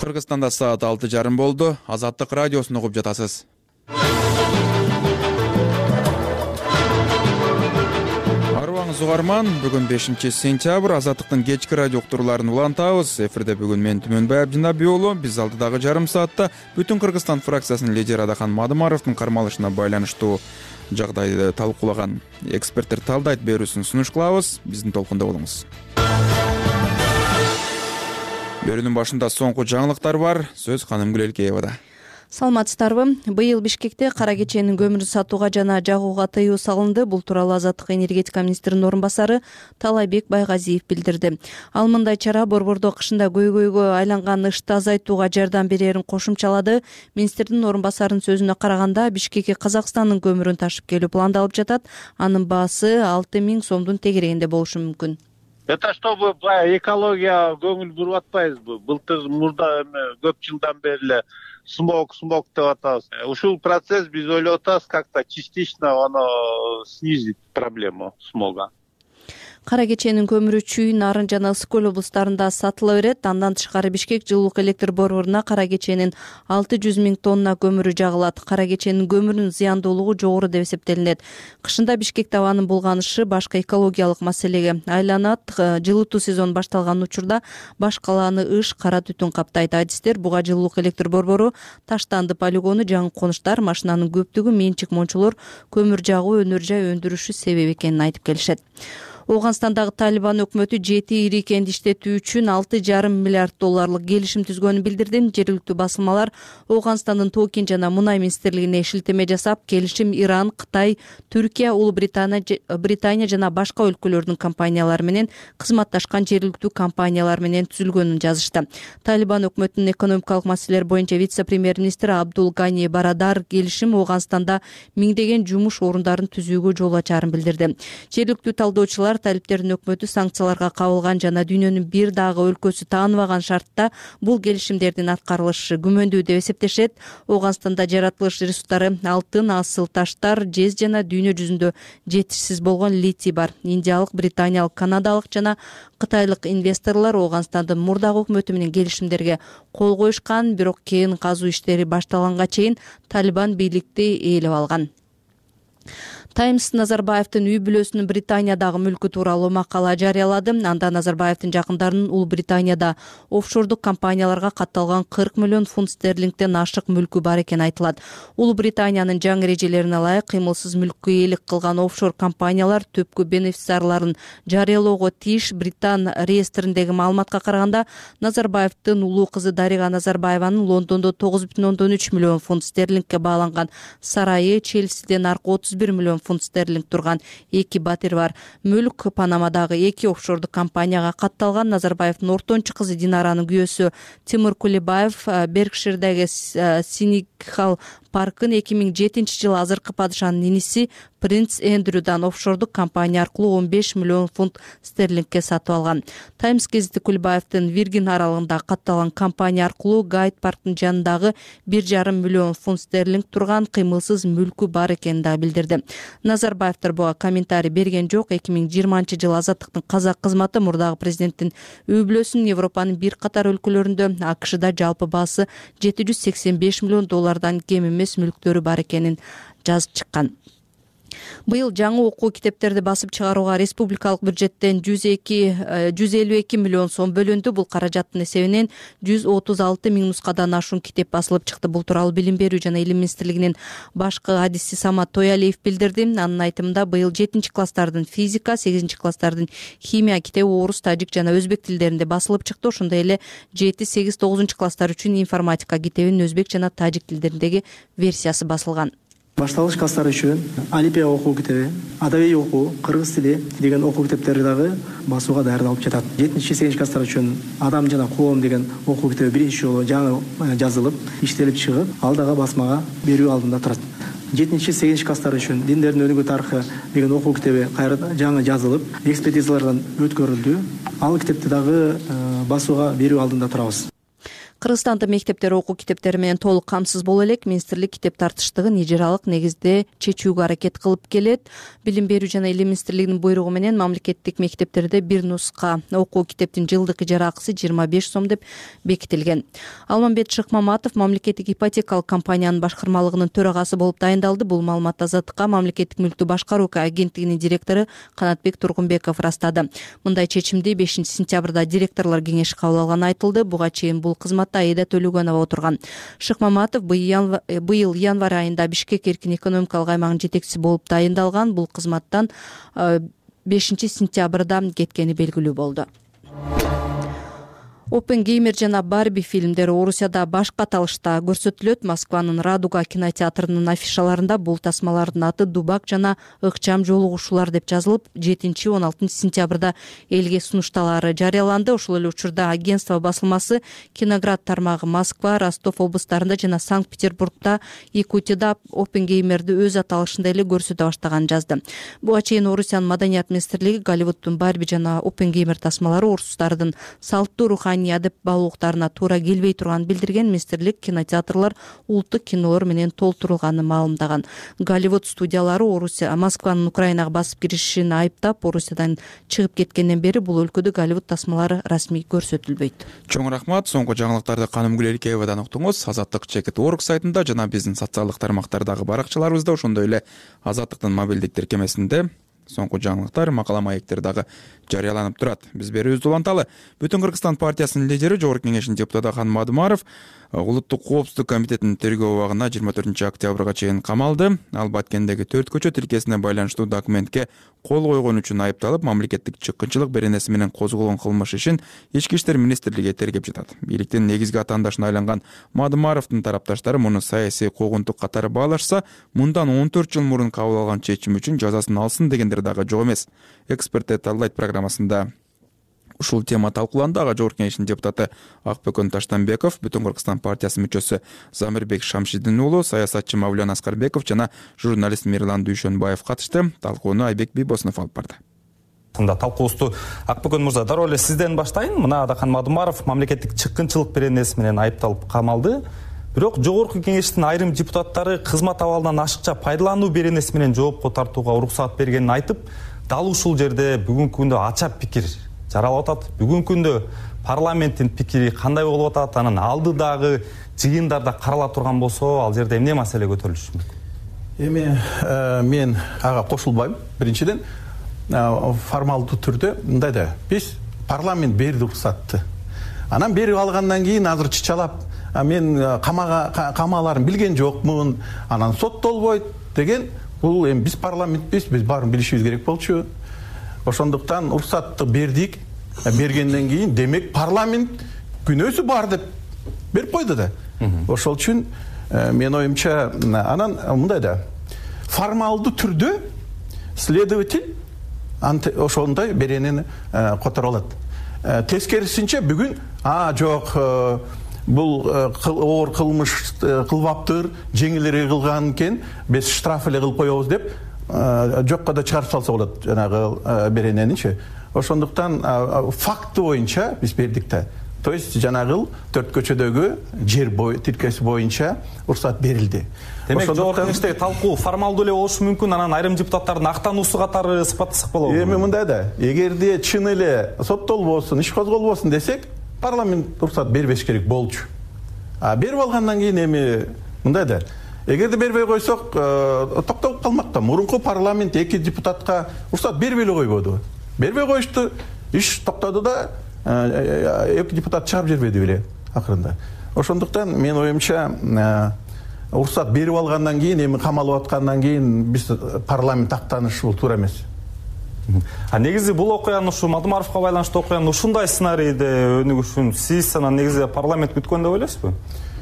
Кыргызстанда саат 6:30 болду. Азаттык радиосун угуп жатасыз. Арыбаңыз угарман, бүгүн 5-сентябрь, Азаттыктын кечки радио уктурууларын улантабыз. Эфирде бүгүн мен Түмөнбай Абдинабий уулу. Биз алдыдагы жарым саатта бүтүн Кыргызстан фракциясынын лидери Адахан Мадымаровдун кармалышына байланыштуу жагдайды талкуулаган эксперттер талдайт берүүсүн сунуш кылабыз. Биздин толкунда болуңуз. Берүүнүн башында соңку жаңылыктар бар. Сөз Ханым Гүлелкеевада. Саламатсыздарбы? Быйыл Бишкекте кара кеченин көмүрүн сатууга жана жагууга тыюу салынды. Бул тууралуу Азаттык энергетика министринин орун басары Талайбек Байгазиев билдирди. Ал мындай чара борбордо кышында көйгөйгө айланган ышты азайтууга жардам берерин кошумчалады. Министрдин орун басарынын сөзүнө караганда, Бишкекке Казакстандын көмүрүн ташып келүү пландалып жатат. Анын баасы 6.000 сомдун тегерегинде болушу мүмкүн. Это чтобы экология көңүл буруп атпайбызбы? Былтыр мурда көп жылдан бери эле смог деп атабыз. Ушул процесс биз ойлоп атабыз как-то частично снизить проблему смога. Кара кеченин көмүрү Чүй, Нарын жана Ысык көл облустарында сатыла берет. Андан тышкары Бишкек жылуулук электр борборуна кара кеченин 600 000 тонна көмүрү жагылат. Кара кеченин көмүрүнүн зыяндуулугу жогору деп эсептелинет. Кышында Бишкекте абанын булганышы башка экологиялык маселеге айланат. Жылытуу сезону башталган учурда баш калааны ыш, кара түтүн каптайт. Адистер буга жылуулук электр борбору Таштанды полигону, жаңы конуштар, машинанын көптүгү, менчик мончолор көмүр жагуу, өнөр жай өндүрүшү себеп экенин айтып келишет. Ооганстандагы Талибан өкмөтү 7 ири кенди иштетүү үчүн 6,5 миллиард долларлык келишим түзгөнүн билдирди. Жергиликтүү басылмалар Ооганстандын Токин жана Мунай министрлигине шилтеме жасап, келишим Иран, Кытай, Түркия, Улуу Британия жана башка өлкөлөрдүн компаниялары менен кызматташкан жергиликтүү компаниялар менен түзүлгөнүн жазышты. Талибан өкмөтүнүн экономикалык маселелер боюнча вице-премьер-министри Абдул Гани Барадар келишим Ооганстанда миңдеген жумуш орундарын түзүүгө жол ачаарын билдирди. Жергиликтүү талдоочулар талиптердин өкмөтү санкцияларга кабылган жана дүйнөнүн бир дагы өлкөсү тааныбаган шартта бул келишимдердин аткарылышы күмөндүү деп эсептешет. Ооганстанда жаратылыш ресурстары алтын, асыл таштар, жез жана дүйнө жүзүндө жетишсиз болгон литий бар. Индиялык, британиялык, канадалык жана кытайлык инвесторлор Ооганстандын мурдагы өкмөтү менен келишимдерге кол коюшкан, бирок кен казуу иштери башталганга чейин Талибан бийликти ээлеп алган. Таймс Назарбаевдин үй бүлөсүнүн Британиядагы мүлкү тууралуу макала жарыялады. Анда Назарбаевдин жакындарынын Улуу Британияда офшордук компанияларга катталган 40 миллион фунт стерлингден ашык мүлкү бар экени айтылат. Улуу Британиянын жаңы эрежелерине ылайык кыймылсыз мүлккө ээлик кылган офшор компаниялар түпкү бенефициарларын жарыялоого тийиш. Британ реестриндеги маалыматка караганда, Назарбаевдин улуу кызы Дарига Назарбаеванын Лондондо 9,3 миллион фунт стерлингке бааланган сарайы, Челсиден аркы 31 миллион фунт стерлинг турган 2 батир бар. Мүлк Панамадагы 2 офшордук компанияга катталган. Назарбаевдин ортончу кызы Динаранын күйөөсү Тимур Кулебаев Беркширдеги Синикхал паркын 2007-жылы азыркы падышанын иниси Принц Эндрюдан офшордук компания аркылуу 15 миллион фунт стерлингке сатып алган. Таймс гезити Кулебаевдин Виргин аралыгында катталган компания аркылуу Гайд парктын жанындагы 1,5 миллион фунт стерлинг турган кыймылсыз мүлкү бар экенин да билдирди. Назарбаевдер буга комментарий берген жок. 2020-жылы Азаттыктын казак кызматы мурдагы президенттин үй бүлөсүнүн Европанын бир катар өлкөлөрүндө АКШда жалпы баасы 785 миллион доллардан кем эмес мүлктөрү бар экенин жазып чыккан. Быйыл жаңы окуу китептерди басып чыгарууга республикалык бюджеттен 152 миллион сом бөлүндү. Бул каражаттын эсебинен 136 000 нускадан ашуун китеп басылып чыкты. Бул тууралуу Билим берүү жана Илим министрлигинин башкы адиси Самат Тоялиев билдирди. Анын айтымында, быйыл 7-класстардын физика, 8-класстардын химия китеби орус, тажик жана өзбек тилдеринде басылып чыкты. Ошондой эле 7, 8, 9-класстар үчүн информатика китебинин өзбек жана тажик тилдериндеги версиясы басылган. Башталгыч класстар үчүн Алипия окуу китеби, адабий окуу, кыргыз тили деген окуу китептери дагы басууга даярдалып жатат. 7-8 класстар үчүн Адам жана коом деген окуу китеби биринчи жолу жаңы жазылып, иштелип чыгып, ал дагы басмага берүү алдында турат. 7-8 класстар үчүн Диндердин өнүгүү тарыхы деген окуу китеби кайра жаңы жазылып, экспертизалардан өткөрүлдү. Ал китепти дагы басууга берүү алдында турабыз. Кыргызстанда мектептер окуу китептери менен толук камсыз боло элек. Министрлик китеп тартыштыгын ижаралык негизде чечүүгө аракет кылып келет. Билим берүү жана илим министрлигинин буйругу менен мамлекеттик мектептерде бир нуска окуу китептин жылдык ижара акысы 25 сом деп бекитилген. Алмамбет Шыкмаматов мамлекеттик ипотекалык компаниянын башкармалыгынын төрагасы болуп дайындалды. Бул маалыматты Азаттыкка мамлекеттик мүлктү башкаруу агенттигинин директору Канатбек Тургунбеков ырастады. Мындай чечимди 5 сентябрда директорлор кеңеши кабыл алганы айтылды. Буга чейин бул кызматта Аида Төлөгөнова отурган. Шыкмаматов быйыл январь айында Бишкек эркин экономикалык аймагынын жетекчиси болуп дайындалган. Бул кызматтан 5 сентябрда кеткени белгилүү болду. Оппенгеймер жана Барби фильмдери Орусияда башка аталышта көрсөтүлөт. Москванын Радуга кинотеатрынын афишаларында бул тасмалардын аты Дубак жана ыкчам жолугушуулар деп жазылып, 7-16 сентябрда элге сунушталары жарыяланды. Ошол эле учурда агентство басылмасы Киноград тармагы Москва, Ростов облустарында жана Санкт-Петербургда, Якутияда Оппенгеймерди өз аталышында эле көрсөтө баштаганын жазды. Буга чейин Орусиянын маданият министрлиги Голливуддун Барби жана Оппенгеймер тасмалары орустардын салттуу руханий адеп баалуулуктарына туура келбей турганын билдирген. Министрлик кинотеатрлар улуттук кинолор менен толтурулганын маалымдаган. Голливуд студиялары Москванын Украинага басып киришин айыптап, Орусиядан чыгып кеткенден бери бул өлкөдө Голливуд тасмалары расмий көрсөтүлбөйт. Чоң рахмат. Соңку жаңылыктарды Канымгүл Элкеевадан уктуңуз. Азаттык.org сайтында жана биздин социалдык тармактардагы баракчаларыбызда, ошондой эле Азаттыктын мобилдик тиркемесинде соңку жаңылыктар, макала маектер дагы жарыяланып турат. Биз берүүбүздү уланталы. Бүтүн Кыргызстан партиясынын лидери, Жогорку Кеңештин депутаты Хан Мадумаров Улуттук коопсуздук комитетинин тергөө абагына 24 октябрга чейин камалды. Ал Баткендеги 4 көчө тилкесине байланыштуу документке кол койгон үчүн айыпталып, мамлекеттик чыккынчылык беренеси менен козголгон кылмыш ишин Ички иштер министрлиги тергеп жатат. Бийликтин негизги атаандашына айланган Мадумаровдун тарапташтары муну саясий куугунтук катары баалашса, мындан 14 жыл мурун кабыл алган чечим үчүн жазасын алсын дегендер дагы жок эмес. Эксперт талдайт программасында ушул тема талкууланды. Ага Жогорку Кеңештин депутаты Акбөкөн Таштанбеков, Бүтүн Кыргызстан партиясынын мүчөсү Замирбек Шамшидин уулу, саясатчы Мавлен Аскарбеков жана журналист Мирлан Дүйшөнбаев катышты. Талкууну Айбек Бибосунов алып барды. Мында талкуубузду Акбөкөн мырза, дароо эле сизден баштайын. Мына Хан Мадумаров мамлекеттик чыккынчылык беренеси менен айыпталып камалды. Бирок Жогорку Кеңештин айрым депутаттары кызмат абалынан ашыкча пайдалануу беренеси менен жоопко тартууга уруксат бергенин айтып, дал ушул жерде бүгүнкү күндө ача пикир жаралып атат. Бүгүнкү күндө парламенттин пикири кандай болуп атат, анын алдыдагы жыйындарда карала турган болсо, ал жерде эмне маселе көтөрүлүшү мүмкүн? Эми мен ага кошулбайм. Биринчиден, формалдуу түрдө мындай да, биз парламент берди уруксатты. Анан берип алгандан кийин азыр чычалап, мен камаларын билген жокмун, анан соттолбойт деген, бул эми биз парламентпиз, биз баарын билишибиз керек болчу. Ошондуктан уруксатты бердик. Бергенден кийин демек парламент күнөөсү бар деп берип койду да. Ошол үчүн мен оюмча анан мындай да, формалдуу түрдө следователь ошондой беренени которо алат. Тескерисинче бүгүн жок, бул оор кылмыш кылбаптыр, жеңилирээк кылган экен, биз штраф эле кылып коебуз деп жокко да чыгарып салса болот жанагы берененичи. Ошондуктан факты боюнча биз бердик да. То есть жанагы 4 көчөдөгү жер тилкеси боюнча уруксат берилди. Демек Жогорку Кеңештеги талкуу формалдуу эле болушу мүмкүн, анан айрым депутаттардын актануусу катары сыпаттасак болобу? Эми мындай да, эгерде чын эле соттолбосун, иш козголбосун десек, парламент уруксат бербеш керек болчу. Берип алгандан кийин эми мындай да, эгерде бербей койсок, токтоп калмак да. Мурунку парламент 2 депутатка уруксат бербей эле койбоду. Бербей коюшту, иш токтоду да, 2 депутат чыгарып жибербеди беле акырында. Ошондуктан мен оюмча уруксат берип алгандан кийин, эми камалып аткандан кийин биз парламент актанышы бул туура эмес. Негизи бул окуянын, ушу Мадумаровго байланыштуу окуянын ушундай сценарийде өнүгүшүн сиз анан негизи парламент күткөн деп ойлойсузбу?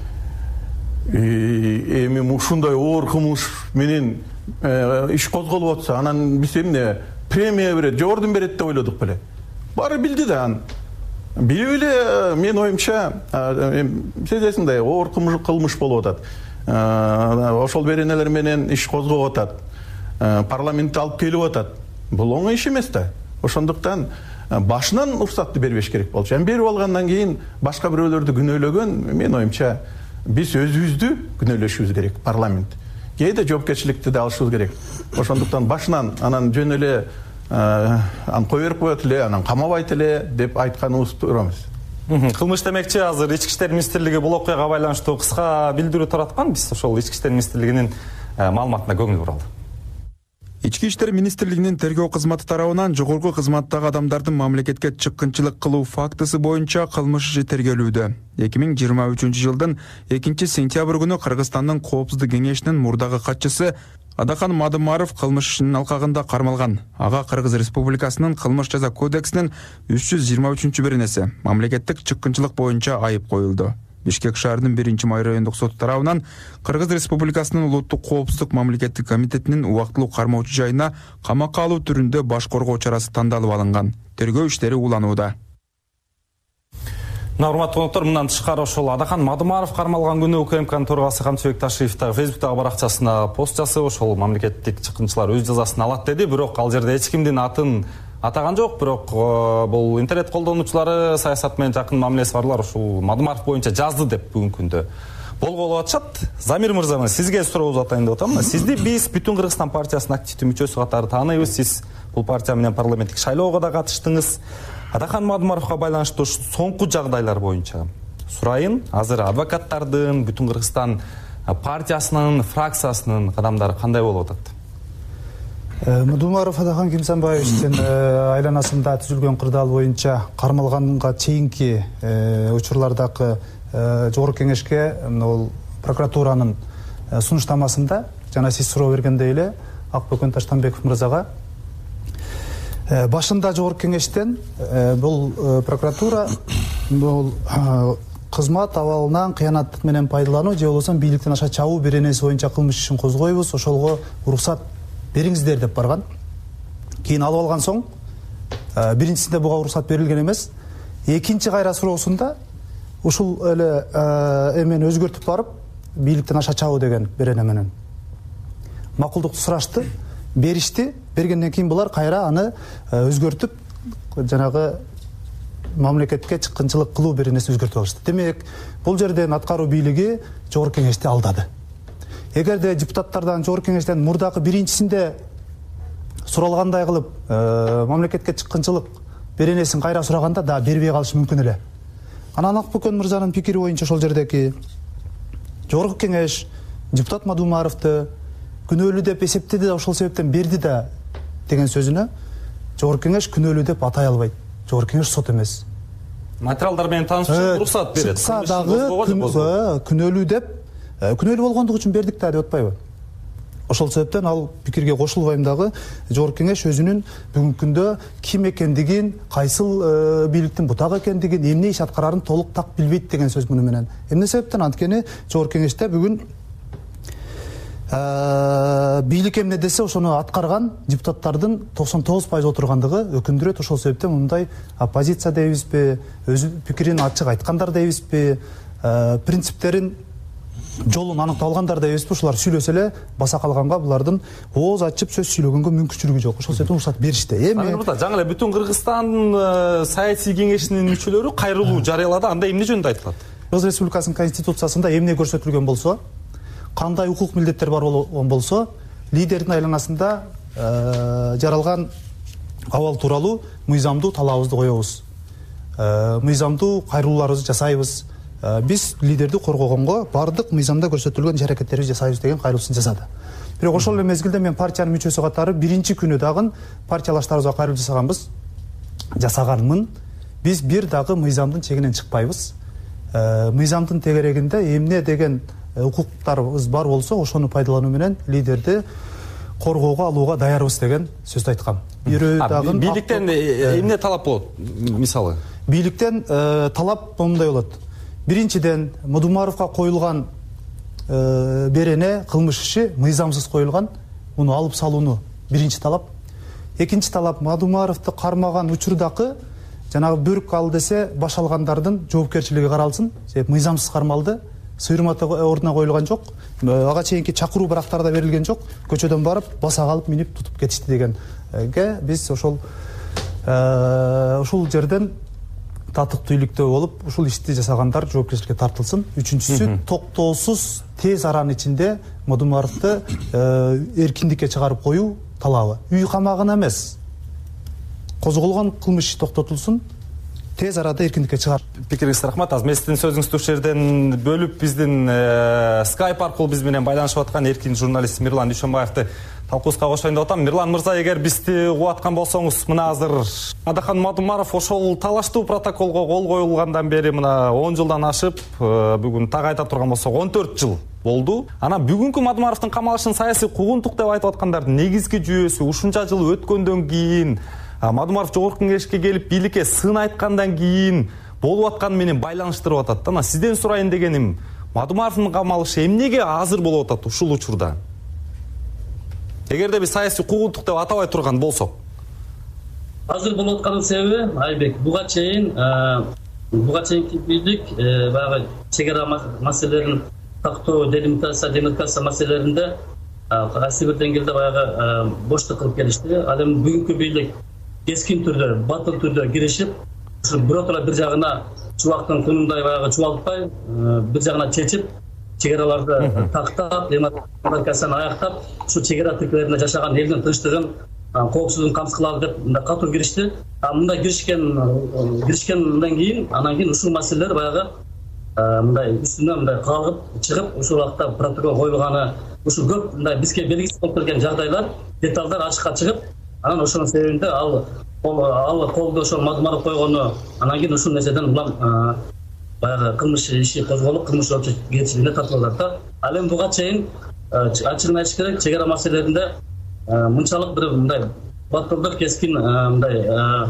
Эми ушундай оор кылмыш менен иш козголуп атса, анан биз эмне премия берет, жогордун берет деп ойлодук беле. Баары билди да. Билип эле мен оюмча сезесиңдей оор кылмыш болуп атат. Ошол беренелер менен иш козгоп атат. Парламентте алып келип атат. Бул оңой иш эмес да. Ошондуктан башынан уруксатты бербеш керек болчу. Берип алгандан кийин башка бирөөлөрдү күнөөлөгөн, мен оюмча биз өзүбүздү күнөөлөшүбүз керек, парламент. Кээде жоопкерчиликти да алышыбыз керек. Ошондуктан башынан анан жөн эле аны кое берип коет эле, анан камабайт эле деп айтканыбыз туура эмес. Кылмыш демекчи, азыр Ички иштер министрлиги бул окуяга байланыштуу кыска билдирүү тараткан. Биз ошол Ички иштер министрлигинин маалыматына көңүл буралы. Ички иштер министрлигинин тергөө кызматы тарабынан жогорку кызматтагы адамдардын мамлекетке чыккынчылык кылуу фактысы боюнча кылмыш иши тергелүүдө. 2023-жылдын 2-сентябрь күнү Кыргызстандын Коопсуздук кеңешинин мурдагы катчысы Адахан Мадымаров кылмыш ишинин алкагында кармалган. Ага Кыргыз Республикасынын кылмыш жаза кодексинин 323-беренеси мамлекеттик чыккынчылык боюнча айып коюлду. Бишкек шаарынын 1-май райондук соту тарабынан Кыргыз Республикасынын улуттук коопсуздук мамлекеттик комитетинин убактылуу кармоочу жайына камакка алуу түрүндө баш коргоо чарасы тандалып алынган. Тергөө иштери уланууда. Урматтуу коноктор, мындан тышкары ошол Адахан Мадымаров кармалган күнү УКМКнын төрагасы Камчыбек Ташиев дагы Фейсбуктагы баракчасына пост жасап, ошол мамлекеттик чыккынчылар өз жазасын алат деди. Бирок ал жерде эч кимдин атын атаган жок. Бирок бул интернет колдонуучулары, саясат менен жакын мамилеси барлар ушул Мадымаров боюнча жазды деп бүгүнкү күндө болголуп атышат. Замир мырза, сизге сурообузду атайын деп атам. Сизди биз Бүтүн Кыргызстан партиясынын активдүү мүчөсү катары тааныйбыз. Сиз бул партия менен парламенттик шайлоого да катыштыңыз. Адахан Мадымаровго байланыштуу соңку жагдайлар боюнча сурайын. Азыр адвокаттардын, Бүтүн Кыргызстан партиясынын, фракциясынын кадамдары кандай болуп атат? Мадымаров Адахан Кимсанбаевичтин айланасында түзүлгөн кырдаал боюнча кармалганга чейинки учурлардагы жогорку кеңешке ол прокуратуранын сунуштамасында жана сиз суроо бергендей эле Акбөкөн Таштанбеков мырзага башында жогорку кеңештен бул прокуратура бул кызмат абалынан кыянаттык менен пайдалануу же болбосо бийликтен аша чабуу беренеси боюнча кылмыш ишин козгойбуз, ошолго уруксат бериңиздер деп барган. Кийин алып алган соң биринчисинде буга уруксат берилген эмес. Экинчи кайра суроосунда ушул эле эмени өзгөртүп барып, бийликтен аша чабуу деген берене менен макулдукту сурашты, беришти. Бергенден кийин булар кайра аны өзгөртүп, жанагы мамлекетке чыккынчылык кылуу беренесин өзгөртүп алышты. Демек, бул жерден аткаруу бийлиги жогорку кеңешти алдады. Эгерде депутаттардан жогорку кеңештен мурдагы биринчисинде суралгандай кылып, мамлекетке чыккынчылык беренесин кайра сураганда да бербей калышы мүмкүн эле. Анан Акбөкөн мырзанын пикири боюнча ошол жердеги жогорку кеңеш депутат Мадымаровду күнөөлүү деп эсептеди да ошол себептен берди да деген сөзүнө жогорку кеңеш күнөөлүү деп атай албайт. Жогорку кеңеш сот эмес. Материалдар менен таанышып уруксат берет. Чыкса дагы күнөөлүү деп күнөөлүү болгондук үчүн бердик да деп атпайбы? Ошол себептен ал пикирге кошулбайм дагы. Жогорку кеңеш өзүнүн бүгүнкү күндө ким экендигин, кайсыл бийликтин бутагы экендигин, эмне иш аткарарын толук так билбейт деген сөз муну менен. Эмне себептен? Анткени жогорку кеңеште бүгүн бийлик эмне десе ошону аткарган депутаттардын 99% отургандыгы өкүндүрөт. Ошол себептен мындай оппозиция дейбизби, өзү пикирин ачык айткандар дейбизби, принциптерин жолун аныкталгандар дейбизби, ушулар сүйлөсө эле баса калганга булардын ооз ачып сөз сүйлөгөнгө мүмкүнчүлүгү жок. Ошол себептен уруксат беришти. Эми жаңы эле Бүтүн Кыргызстан саясий кеңешинин мүчөлөрү кайрылуу жарыялады. Анда эмне жөнүндө айтылат? Кыргыз Республикасынын конституциясында эмне көрсөтүлгөн болсо, кандай укук милдеттер бар болгон болсо, лидердин айланасында жаралган абал тууралуу мыйзамдуу талабыбызды коебуз. Мыйзамдуу кайрылууларыбызды жасайбыз. Биз лидерди коргогонго бардык мыйзамда көрсөтүлгөн иш-аракеттерибизди жасайбыз деген кайрылуусун жасады. Бирок ошол эле мезгилде мен партиянын мүчөсү катары биринчи күнү дагы партиялаштарыбызга кайрылуу жасаганмын. Биз бир дагы мыйзамдын чегинен чыкпайбыз. Мыйзамдын тегерегинде эмне деген укуктарыбыз бар болсо, ошону пайдалануу менен лидерди коргоого алууга даярбыз деген сөздү айткам. Бийликтен эмне талап болот? Мисалы, бийликтен талап мындай болот. Биринчиден, Мадымаровго коюлган берене кылмыш иши мыйзамсыз коюлган, муну алып салууну биринчи талап. Экинчи талап, Мадымаровду кармаган учурдагы жанагы бөрк ал десе баш алгандардын жоопкерчилиги каралсын. Себеп мыйзамсыз кармалды, сыйырматы ордуна коюлган жок, ага чейинки чакыруу барактарда берилген жок, көчөдөн барып баса калып минип тутуп кетишти дегенге биз ошол ушул жерден татыктуу иликтөө болуп ушул ишти жасагандар жоопкерчиликке тартылсын. Үчүнчүсү, токтоосуз тез аранын ичинде Мадумаровду эркиндикке чыгарып коюу талабы. Үй камагына эмес, козголгон кылмыш токтотулсун, тез арада эркиндикке чыгарып. Пикириңизге рахмат. Азыр мен сиздин сөзүңүздү ушул жерден бөлүп, биздин Skype аркылуу биз менен байланышып аткан эркин журналист Мирлан Дүйшөнбаевди талкуубузга кошоюн деп атам. Мирлан мырза, эгер бизди угуп аткан болсоңуз, мына азыр Адахан Мадумаров ошол талаштуу протоколго кол коюлгандан бери мына 10 жылдан ашып, бүгүн так айта турган болсок 14 жыл болду. Ана бүгүнкү Мадумаровдун камалышын саясий куугунтук деп айтып аткандардын негизги жүйөсү ушунча жыл өткөндөн кийин, Мадумаров жогорку кеңешке келип бийликке сын айткандан кийин болуп атканы менен байланыштырып атат. Ана сизден сурайын дегеним, Мадумаровдун камалышы эмнеге азыр болуп атат ушул учурда? Эгерде биз саясий куугунтук деп атабай турган болсок. Азыр болуп атканын себеби Айбек, буга чейинки бийлик баягы чегара маселелерин тактоо, демаркация маселелеринде кайсы бир деңгээлде баягы боштук кылып келишти. Ал эми бүгүнкү бийлик кескин түрдө, батыл түрдө киришип, ушу биротура бир жагына чубактын кунундай баягы чубалтпай, бир жагына чечип, чегараларды тактап, демаркацияны аяктап, ушу чегара тилкелеринде жашаган элдин тынчтыгын, коопсуздугун камсыз деп катуу киришти. Мындай киришкенден кийин, анан кийин ушул маселелер баягы мындай үстүнөн мындай калгып чыгып, ушул убакта протокол коюлганы, ушул көп мындай бизге белгисиз болуп келген жагдайлар, деталдар ачыкка чыгып, анан ошонун себебинде ал колду ошол Мадумаров койгону, анан кийин ушул нерседен улам баягы кылмыш иши козголуп, кылмыш жоопкерчилигине тартылат да. Ал эми буга чейин ачыгын айтыш керек, чегара маселелеринде мынчалык бир мындай батылдык, кескин мындай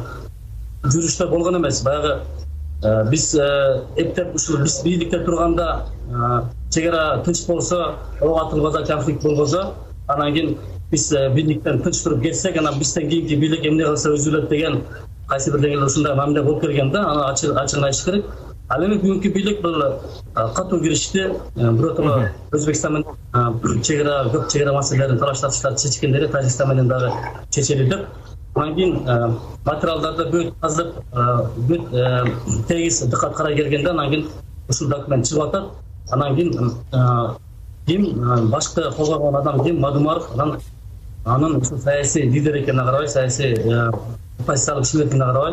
жүрүштөр болгон эмес. Баягы биз эптеп ушул биз бийликте турганда чегара тынч болсо, ок атылбаса, конфликт болбосо, анан кийин биз бийликтен тынч туруп кетсек, анан бизден кийинки бийлик эмне кылса өзүлөт деген кайсы бир деңгээлде ушундай мамиле болуп келген да. Аны ачыгын айтыш керек. Ал эми бүгүнкү бийлик бул катуу киришти, биротура Өзбекстан менен чегара, көп чегара маселелерин талаш-тартыштарды чечкендери Тажикстан менен дагы чечели деп, анан кийин материалдарды бүт казып, бүт тегиз дыкат карай келгенде, анан кийин ушул документ чыгып атат. Анан кийин ким башкы козгогон адам ким? Мадумаров. Анын ушул саясий лидер экенине карабай, саясий оппозициялык киши экенине карабай,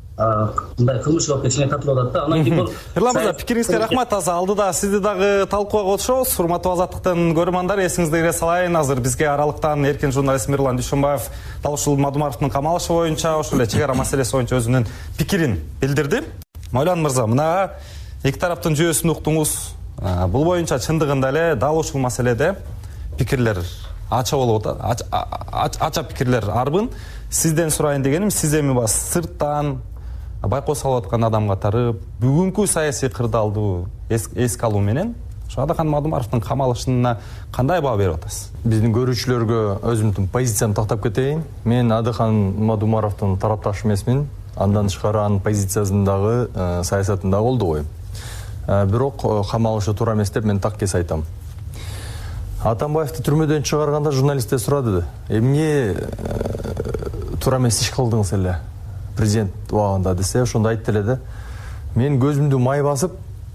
мындай кылмыш жоопкерчиликке тартылып атат да. Анан кийин бул Мирлан мырза, пикириңизге рахмат. Азыр алдыда сизди дагы талкууга кошобуз. Урматтуу Азаттыктын көрөрмандар, эсиңизде кире салайын, азыр бизге аралыктан эркин журналист Мирлан Дүйшөнбаев дал ушул Мадумаровдун камалышы боюнча, ошол эле чегара маселеси боюнча өзүнүн пикирин билдирди. Майлан мырза, мына эки тараптын жүйөсүн уктуңуз. Бул боюнча чындыгында эле дал ушул маселеде пикирлер ача болуп атат, ача пикирлер арбын. Сизден сурайын дегеним, сиз эми бас сырттан байкоо салып аткан адам катары бүгүнкү саясий кырдаалды эске алуу менен ошо Адахан Мадумаровдун камалышына кандай баа берип атасыз? Биздин көрүүчүлөргө өзүмдүн позициямды тактап кетейин. Мен Адахан Мадумаровдун тарапташы эмесмин. Андан тышкары анын позициясындагы, саясатындагы колдобойм. Бирок камалышы туура эмес деп мен так кес айтам. Атамбаевди түрмөдөн чыгарганда журналисттер сурады, эмне туура эмес иш кылдыңыз эле президент убагында десе, ошондо айтты эле да, мен көзүмдү май басып,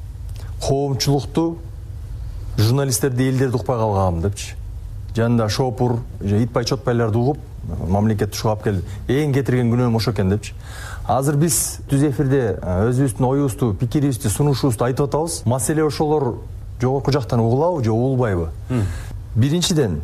коомчулукту, журналисттерди, элдерди укпай калгам депчи. Жанында шопур, итпай чотпайларды угуп, мамлекетти ушуга алып келди. Эң кетирген күнөөм ошо экен депчи. Азыр биз түз эфирде өзүбүздүн оюбузду, пикирибизди, сунушубузду айтып атабыз. Маселе ошолор жогорку жактан угулабы же угулбайбы? Биринчиден,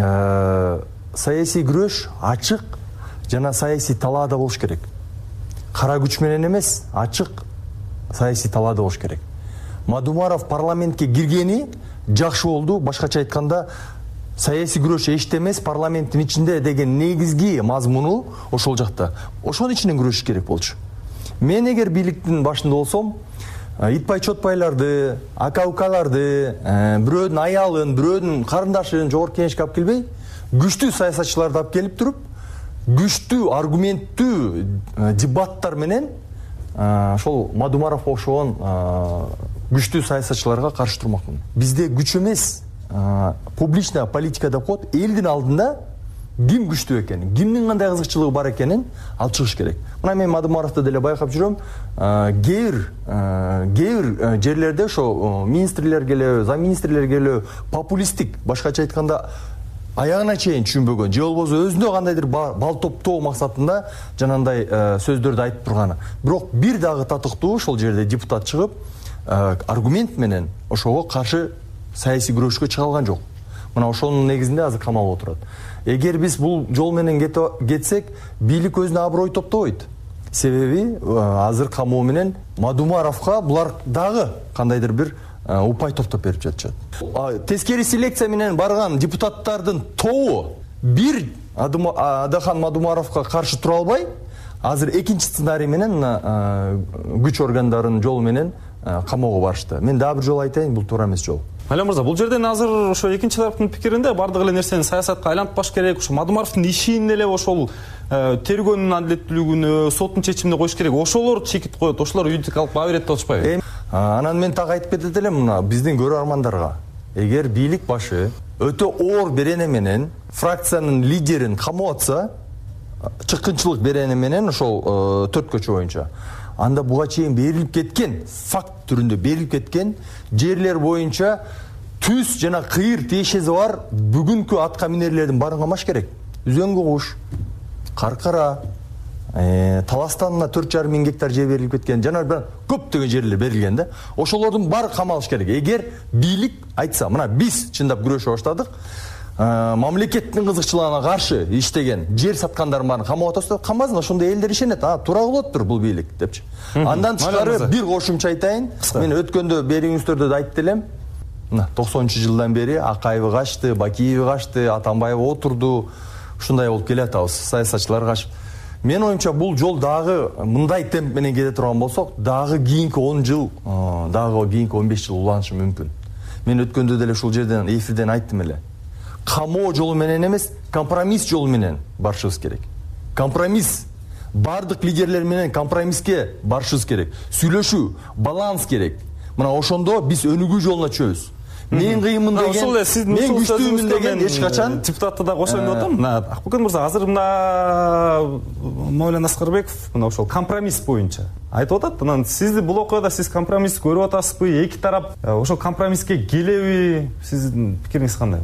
саясий күрөш ачык жана саясий талаада болуш керек. Кара күч менен эмес, ачык саясий талаада болуш керек. Мадумаров парламентке киргени жакшы болду. Башкача айтканда, саясий күрөш эчте эмес, парламенттин ичинде деген негизги мазмуну ошол жакта. Ошонун ичинен күрөшүш керек болчу. Мен эгер бийликтин башында болсом, итпай чотпайларды, ака-укаларды, бирөөнүн аялын, бирөөнүн карындашын жогорку кеңешке алып келбей, күчтүү саясатчыларды алып келип туруп, күчтүү, аргументтүү дебаттар менен ошол Мадумаров окшогон күчтүү саясатчыларга каршы турмакмын. Бизде күч эмес, публичная политика деп коет, элдин алдында ким күчтүү экенин, кимдин кандай кызыкчылыгы бар экенин алып чыгыш керек. Мына мен Мадумаровду деле байкап жүрөм. Кээ бир жерлерде ошо министрлер келеби, замминистрлер келеби популисттик, башкача айтканда аягына чейин түшүнбөгөн, же болбосо өзүнө кандайдыр бал топтоо максатында жанагындай сөздөрдү айтып турганы. Бирок бир дагы татыктуу ошол жерде депутат чыгып, аргумент менен ошого каршы саясий күрөшкө чыга алган жок. Мына ошонун негизинде азыр камалып отурат. Эгер биз бул жол менен кетсек, бийлик өзүнө аброй топтобойт. Себеби азыр камоо менен Мадумаровго булар дагы кандайдыр бир упай топтоп берип жатышат. Тескери селекция менен барган депутаттардын тобу бир Адахан Мадумаровго каршы тура албай, азыр экинчи сценарий менен күч органдарынын жолу менен камоого барышты. Мен дагы бир жолу айтайын, бул туура эмес жол. Алим мырза, бул жерден азыр ошо экинчи тараптын пикиринде бардык эле нерсени саясатка айлантпаш керек. Ошо Мадумаровдун ишин эле ошол тергөөнүн адилеттүүлүгүнө, соттун чечимине коюш керек. Ошолор чекит коет, ошолор үйдүк алып баа берет деп атышпайбы? Анан мен так айтып кетет элем мына биздин көрөрмандарга. Эгер бийлик башы өтө оор берене менен фракциянын лидерин камап атса, чыккынчылык берене менен ошол 4 көчө боюнча, анда буга чейин берилип кеткен, факт түрүндө берилип кеткен жерлер боюнча түз жана кыйыр тиешеси бар бүгүнкү атка минерлердин баарын камаш керек. Үзөңгү куш, Каркара, Таластанына 4,5 миң гектар жер берилип кеткен, жана көптөгөн жерлер берилген да. Ошолордун баары камалыш керек. Эгер бийлик айтса, мына биз чындап күрөшө баштадык, мамлекеттин кызыкчылыгына каршы иштеген жер саткандардын баарын камап атасыздар, камбасын, ошондой элдер ишенет. Туура кылыптыр бул бийлик депчи. Андан тышкары бир кошумча айтайын. Мен өткөндө берүүңүздөрдө да айтып элем. 90-жылдан бери Акаева качты, Бакиев качты, Атамбаев отурду. Ушундай болуп келатабыз, саясатчылар качып. Мен оюмча бул жол дагы мындай темп менен кете турган болсок, дагы кийинки 10 жыл, дагы кийинки 15 жыл уланышы мүмкүн. Мен өткөндө деле ушул жерден эфирден айттым эле. Камоо жолу менен эмес, компромисс жолу менен барышыбыз керек. Компромисс. Бардык лидерлер менен компромисске барышыбыз керек. Сүйлөшүү, баланс керек. Мына ошондо биз өнүгүү жолуна чөбүз. Мен кыйынмын деген, мен күчтүүмүн деген эч качан депутатты да кошоюн деп атам. Акбөкен мырза, азыр мына Мавлен Аскарбеков мына ошол компромисс боюнча айтып атат. Анан сизди бул окуяда сиз компромисс көрүп атасызбы? Эки тарап ошол компромисске келеби? Сиздин пикириңиз кандай?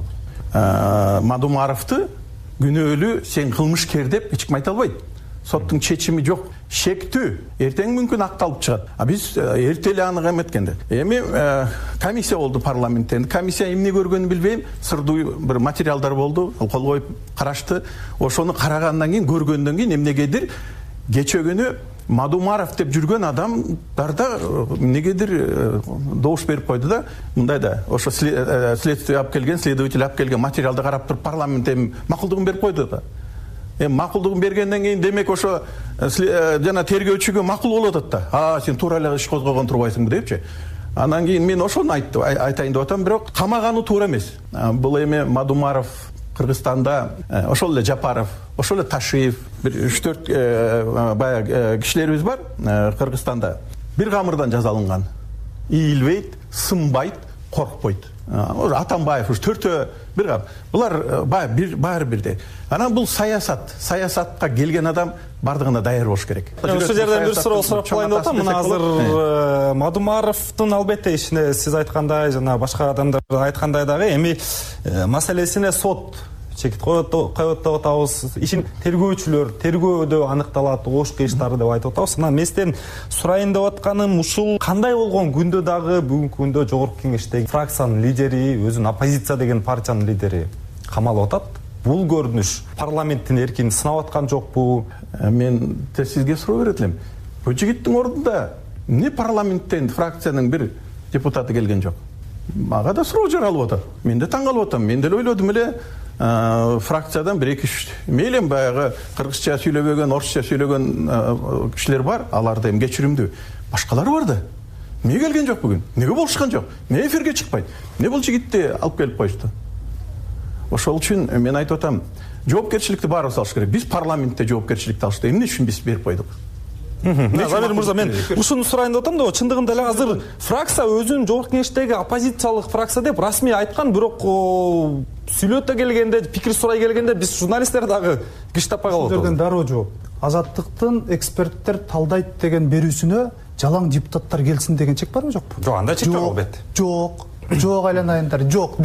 Мадумаровду күнөөлүү, сен кылмышкер деп эч ким айта албайт. Соттун чечими жок. Шектүү. Эртең мүмкүн акталып чыгат. Биз эрте эле аны эметкенде. Эми комиссия болду парламентте. Комиссия эмне көргөнүн билбейм. Сырдуу бир материалдар болду. Кол коюп карашты. Ошону карагандан кийин, көргөндөн кийин эмнегедир кече күнү Мадумаров деп жүргөн адамдарда эмнегедир добуш берип койду да. Мындай да, ошо следствие алып келген, следователь алып келген материалды карап туруп парламентте макулдугун берип койду да. Макулдугун бергенден кийин демек ошо жана тергөөчүгө макул болуп атат да. Сен туура эле иш козгогон турбайсыңбы депчи. Андан кийин мен ошону айтайын деп атам, бирок камаганы туура эмес. Бул эми Мадумаров Кыргызстанда, ошол эле Жапаров, ошол эле Ташиев, бир 3-4 баягы кишилерибиз бар Кыргызстанда. Бир камырдан жазалынган. Ийилбейт, сынбайт, коркпойт. Атамбаев уж 4 бир кап. Булар баары бирдей. Анан бул саясатка келген адам бардыгына даяр болуш керек. Ошол жерден бир суроо сурап калайын деп атам. Мына азыр Мадумаровдун албетте ишине сиз айткандай жана башка адамдар айткандай дагы эми маселесине сот чекит коет деп атабыз. Ишин тергөөчүлөр тергөөдө аныкталат, ош кыйыштары деп айтып атабыз. Анан местен сурайын деп атканым ушул кандай болгон күндө дагы бүгүнкү күндө жогорку кеңештеги фракциянын лидери, өзүн оппозиция деген партиянын лидери камалып атат. Бул көрүнүш парламенттин эркин сынап аткан жокпу? Мен сизге суроо берет элем. Бул жигиттин ордунда эмне парламенттен фракциянын бир депутаты келген жок? Мага да суроо жаралып атат. Мен да таң калып атам. Мен деле ойлодум эле фракциядан 1-2 мейлем баягы кыргызча сүйлөбөгөн, орусча сүйлөгөн кишилер бар, аларды эми кечиримдүү. Башкалар бар да. Эмне келген жок бүгүн? Эмнеге болушкан жок? Эмне эфирге чыкпайт? Эмне бул жигитти алып келип коюшту? Ошол үчүн мен айтып атам, жоопкерчиликти баарыбыз алыш керек. Биз парламентте жоопкерчиликти алышты. Эмне үчүн биз берип койдук? Замир мырза, мен ушуну сурайын деп атам да, чындыгында эле азыр фракция өзүн жогорку кеңештеги оппозициялык фракция деп расмий айткан, бирок сүйлөтө келгенде, пикир сурай келгенде биз журналисттер дагы киш таппай калып атабыз. Дароо жооп. Азаттыктын эксперттер талдайт деген берүүсүнө жалаң депутаттар келсин деген чек барбы жокпу? Жок, андай чек жок албетте. Жок айланайындар, жок.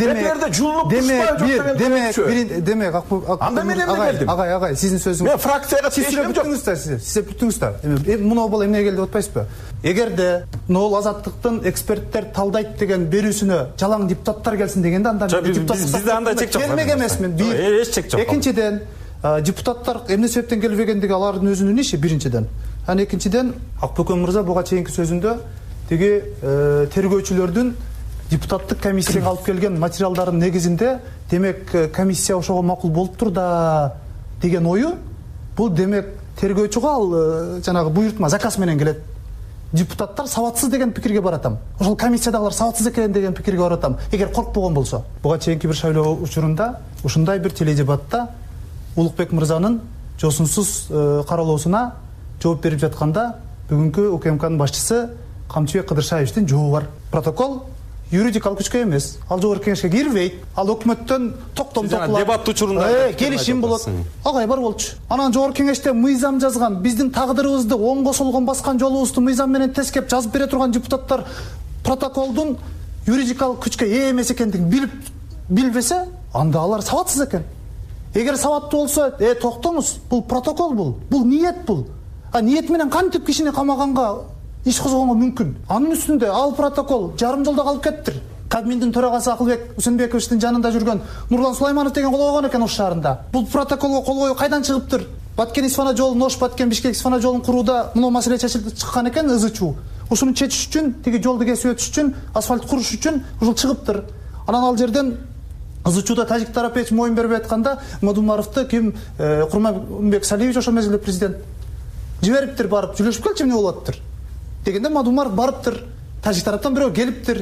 Демек, анда мен эмне келдим? Агай, сиздин сөзүңүз. Мен фракцияга тиешем жок. Сиз бүтүңүздөр. Муну бол эмне келди деп атпайсызбы? Эгерде нол азаттыктын эксперттер талдайт деген берүүсүнө жалаң депутаттар келсин дегенде анда бизде андай чек жок. Келмек эмесмин. Эч чек жок. Экинчиден, депутаттар эмне себептен келбегендиги алардын өзүнүн иши биринчиден. Анан экинчиден Акбөкөн мырза буга чейинки сөзүндө тиги тергөөчүлөрдүн депутаттык комиссияга алып келген материалдардын негизинде демек комиссия ошого макул болуптур да деген ою, бул демек тергөөчүгө ал жанагы буйртма, заказ менен келет. Депутаттар сабатсыз деген пикирге баратам. Ошол комиссиядагылар сабатсыз экен деген пикирге баратам. Эгер коркпогон болсо. Буга чейинки бир шайлоо учурунда ушундай бир теледебатта Улукбек мырзанын жосунсуз каралоосуна жооп берип жатканда бүгүнкү УКМКнын башчысы Камчыбек Кыдыршаевдин жообу бар. Протокол юридикалык күчкө эмес. Ал жогорку кеңешке кирбейт. Ал өкмөттөн токтом токулат. Дебат учурунда келишим болот. Агай бар болчу. Анан жогорку кеңеште мыйзам жазган, биздин тагдырыбызды оңго солгон баскан жолубузду мыйзам менен тескеп жазып бере турган депутаттар протоколдун юридикалык күчкө ээ эмес экендигин билбесе, анда алар сабатсыз экен. Эгер сабаттуу болсо, токтоңуз, бул протокол бул ниет бул. Ниет менен кантип кишини камаганга иш козгонго мүмкүн. Анын үстүндө ал протокол жарым жылда калып кеттир. Кабминдин төрагасы Акылбек Усенбековичтин жанында жүргөн Нурлан Сулайманов деген кол койгон экен Ош шаарында. Бул протоколго кол коюу кайдан чыгыптыр? Баткен-Исфана жолун, Ош-Баткен-Бишкек-Исфана жолун курууда мына маселе чыккан экен, ызычуу. Ушуну чечиш үчүн, тиги жолду кесип өтүш үчүн, асфальт куруш үчүн ушул чыгыптыр. Анан ал жерден ызычууда тажик тарапы эч моюн бербей атканда Мадумаровду ким Курманбек Салиевич ошол мезгилде президент жибериптир, барып сүйлөшүп келчи эмне болуп атыптыр дегенде Мадумаров барыптыр. Тажик тараптан бирөө келиптир.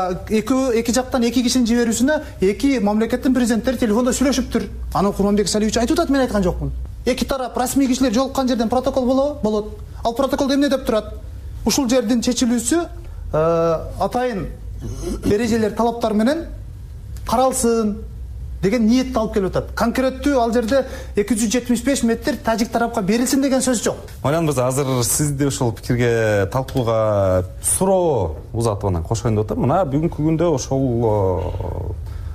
Эки жактан эки кишинин жиберүүсүнө эки мамлекеттин президенттери телефондо сүйлөшүптүр. Анан Курманбек Салиевич айтып атат, мен айткан жокмун. Эки тарап расмий кишилер жолуккан жерден протокол болот. Ал протоколдо эмне деп турат? Ушул жердин чечилүүсү атайын эрежелер, талаптар менен каралсын деген ниетти алып келип атат. Конкреттүү ал жерде 275 метр тажик тарапка берилсин деген сөз жок. Ойлан мырза, азыр сизди ошол пикирге талкууга суроо узатып анан кошоюн деп атам. Мына бүгүнкү күндө ошол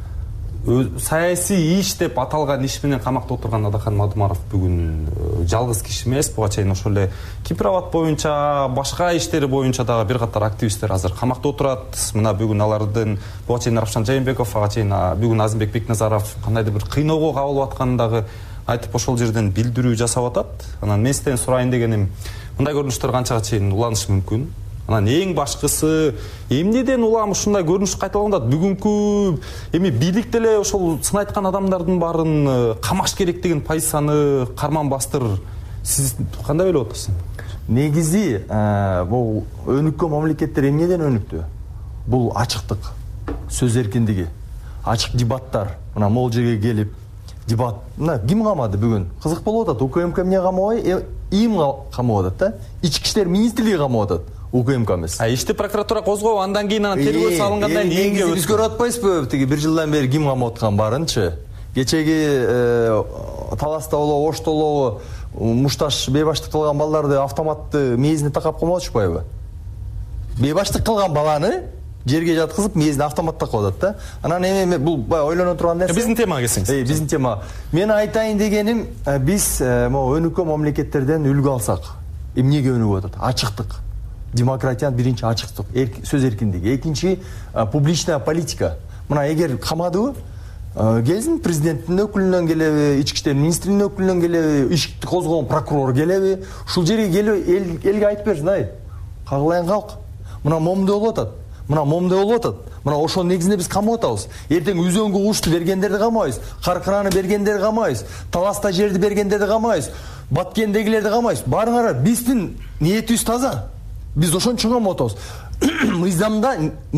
саясий иш деп аталган иш менен камакта отурган Адахан Мадумаров бүгүн жалгыз киши эмес. Буга чейин ошол эле Кипровод боюнча, башка иштери боюнча дагы бир катар активисттер азыр камакта отурат. Мына бүгүн алардын буга чейин Равшан Жайымбеков, ага чейин бүгүн Азимбек Бекназаров кандайдыр бир кыйноого кабылып атканын дагы айтып ошол жерден билдирүү жасап атат. Анан мен сизден сурайын дегеним, мындай көрүнүштөр канчага чейин уланышы мүмкүн? Анан эң башкысы, эмнеден улам ушундай көрүнүш кайталанат? Бүгүнкү эми бийлик деле ошол сын айткан адамдардын баарын камаш керек деген позицияны карман бастыр. Сиз кандай ойлоп атасыз? Негизи бул өнүккөн мамлекеттер эмнеден өнүктү? Бул ачыктык, сөз эркиндиги, ачык дебаттар. Мына могул жерге келип дебат. Мына ким камады бүгүн? Кызык болуп атат. УКМК эмне камабай, ИИМ камап атат да? Ички иштер министрлиги камап атат. УКМК эмес. Ишти прокуратура козгоп, андан кийин анан тергөө салынгандан кийин биз көрүп атпайсызбы? Тиги бир жылдан бери ким камап аткан барынчы? Кечеги Таласта болобу, Ошто болобу, мушташ бейбаштык кылган балдарды автоматты мээзине такап коймой атышпайбы? Бейбаштык кылган баланы жерге жаткызып, мээзине автомат такап атат да. Анан эми бул бай ойлоно турган нерсе. Биздин темага келсеңиз. Биздин тема. Мен айтайын дегеним, биз могу өнүккөн мамлекеттерден үлгү алсак, эмнеге өнүгүп атат? Ачыктык. Демократиянын биринчи ачыктык, сөз эркиндиги. Экинчи публичная политика. Мына эгер камадыбы, келсин президенттин өкүлүнөн келеби, ички иштер министринин өкүлүнөн келеби, ишти козгогон прокурор келеби, ушул жерге келип элге айтып берсин, ай, кагылайын калк. Мына момундай болуп атат. Мына момундай болуп атат. Мына ошонун негизинде биз камап атабыз. Эртең үзөңгү кушту бергендерди камайбыз, Каркыраны бергендерди камайбыз, Таласта жерди бергендерди камайбыз, Баткендегилерди камайбыз. Барыңар, биздин ниетибиз таза. Биз ошончо камап атабыз. Мыйзамда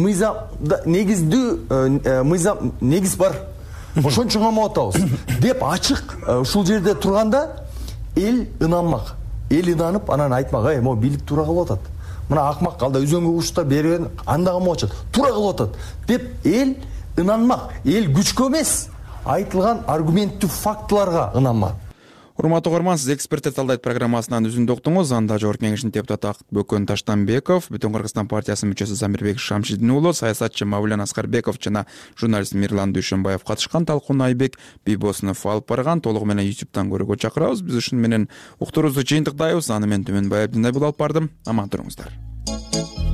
негиз бар. Ошончо камап атабыз деп ачык ушул жерде турганда эл ынанмак. эл ынанып анан айтмак, могу бийлик туура кылып атат, мына акмак алда үзөңгү кушта берген андагы могучат туура кылып атат деп эл ынанмак, эл күчкө эмес, айтылган аргументтүү фактыларга ынанмак. Урматтуу угарман, сиз эксперттер талдайт программасынан үзүндү уктуңуз. Анда Жогорку Кеңештин депутаты Акбөкөн Таштанбеков, Бүтүн Кыргызстан партиясынын мүчөсү Замирбек Шамшидин уулу, саясатчы Мавлен Аскарбеков жана журналист Мирлан Дүйшөнбаев катышкан. Талкууну Айбек Бийбосунов алып барган. Толугу менен YouTube'дан көрүүгө чакырабыз. Биз ушуну менен уктуруубузду жыйынтыктайбыз. Аны мен Түмөнбай Абдинабил алып бардым. Аман туруңуздар.